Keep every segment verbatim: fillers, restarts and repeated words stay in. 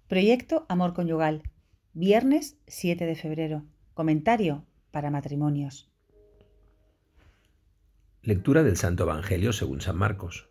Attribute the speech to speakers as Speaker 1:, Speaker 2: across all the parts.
Speaker 1: Proyecto Amor Conyugal, viernes siete de febrero. Comentario para matrimonios.
Speaker 2: Lectura del Santo Evangelio según San Marcos.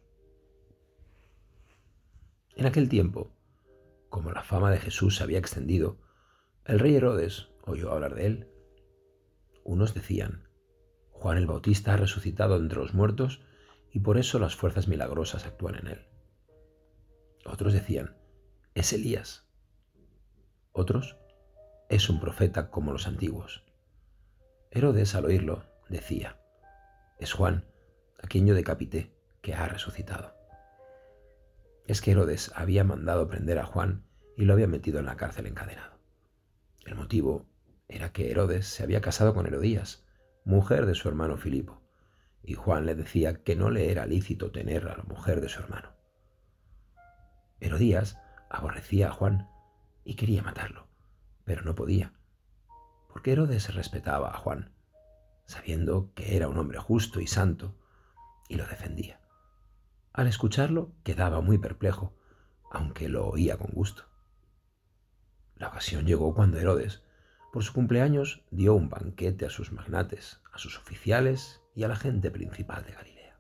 Speaker 2: En aquel tiempo, como la fama de Jesús se había extendido, el rey Herodes oyó hablar de él. Unos decían: Juan el Bautista ha resucitado entre los muertos y por eso las fuerzas milagrosas actúan en él. Otros decían: es Elías. Otros: es un profeta como los antiguos. Herodes, al oírlo, decía: es Juan, a quien yo decapité, que ha resucitado. Es que Herodes había mandado prender a Juan y lo había metido en la cárcel encadenado. El motivo era que Herodes se había casado con Herodías, mujer de su hermano Filipo, y Juan le decía que no le era lícito tener a la mujer de su hermano. Herodías aborrecía a Juan y quería matarlo, pero no podía, porque Herodes respetaba a Juan, sabiendo que era un hombre justo y santo, y lo defendía. Al escucharlo quedaba muy perplejo, aunque lo oía con gusto. La ocasión llegó cuando Herodes, por su cumpleaños, dio un banquete a sus magnates, a sus oficiales y a la gente principal de Galilea.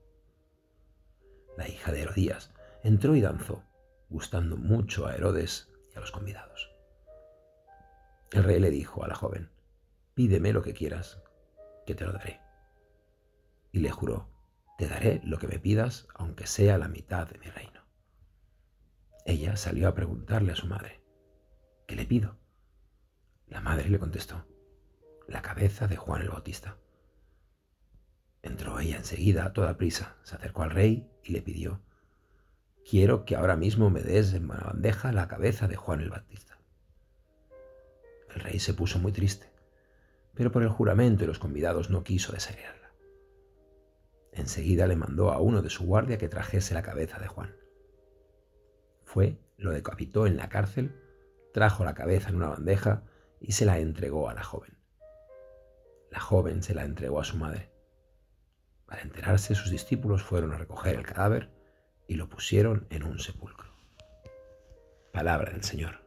Speaker 2: La hija de Herodías entró y danzó, gustando mucho a Herodes y a los convidados. El rey le dijo a la joven: pídeme lo que quieras, que te lo daré. Y le juró: te daré lo que me pidas, aunque sea la mitad de mi reino. Ella salió a preguntarle a su madre: ¿qué le pido? La madre le contestó: la cabeza de Juan el Bautista. Entró ella enseguida a toda prisa, se acercó al rey y le pidió: quiero que ahora mismo me des en una bandeja la cabeza de Juan el Bautista. El rey se puso muy triste, pero por el juramento y los convidados no quiso desheredarla. Enseguida le mandó a uno de su guardia que trajese la cabeza de Juan. Fue, lo decapitó en la cárcel, trajo la cabeza en una bandeja y se la entregó a la joven. La joven se la entregó a su madre. Al enterarse, sus discípulos fueron a recoger el cadáver y lo pusieron en un sepulcro. Palabra del Señor.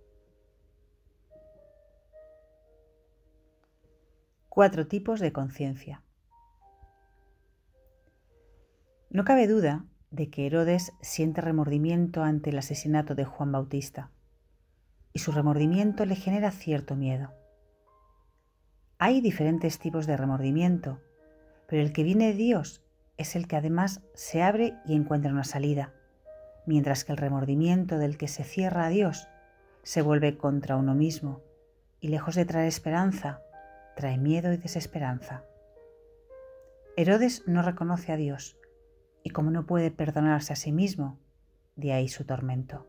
Speaker 1: Cuatro tipos de conciencia. No cabe duda de que Herodes siente remordimiento ante el asesinato de Juan Bautista, y su remordimiento le genera cierto miedo. Hay diferentes tipos de remordimiento, pero el que viene de Dios es el que además se abre y encuentra una salida, mientras que el remordimiento del que se cierra a Dios se vuelve contra uno mismo y, lejos de traer esperanza, trae miedo y desesperanza. Herodes no reconoce a Dios y, como no puede perdonarse a sí mismo, de ahí su tormento.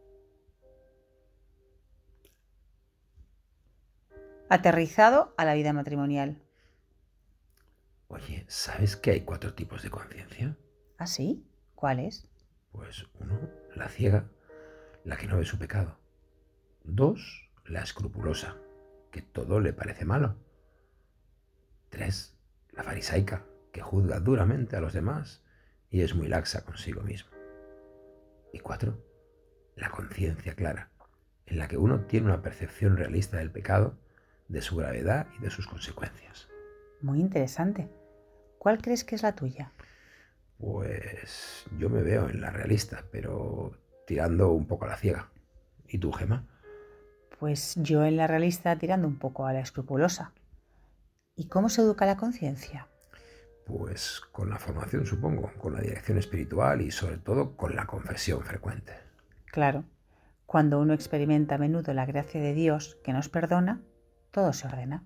Speaker 1: Aterrizado a la vida matrimonial.
Speaker 2: Oye, ¿sabes que hay cuatro tipos de conciencia?
Speaker 1: ¿Ah, sí? ¿Cuáles?
Speaker 2: Pues uno, la ciega, la que no ve su pecado. Dos, la escrupulosa, que todo le parece malo. Tres, la farisaica, que juzga duramente a los demás y es muy laxa consigo mismo. Y cuatro, la conciencia clara, en la que uno tiene una percepción realista del pecado, de su gravedad y de sus consecuencias.
Speaker 1: Muy interesante. ¿Cuál crees que es la tuya?
Speaker 2: Pues yo me veo en la realista, pero tirando un poco a la ciega. ¿Y tú, Gemma?
Speaker 1: Pues yo en la realista tirando un poco a la escrupulosa. ¿Y cómo se educa la conciencia?
Speaker 2: Pues con la formación, supongo, con la dirección espiritual y sobre todo con la confesión frecuente.
Speaker 1: Claro, cuando uno experimenta a menudo la gracia de Dios que nos perdona, todo se ordena.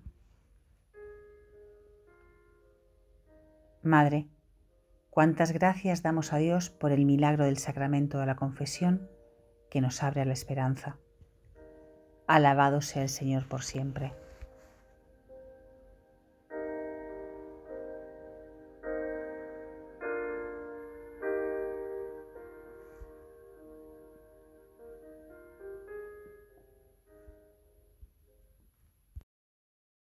Speaker 1: Madre, cuántas gracias damos a Dios por el milagro del sacramento de la confesión que nos abre a la esperanza. Alabado sea el Señor por siempre.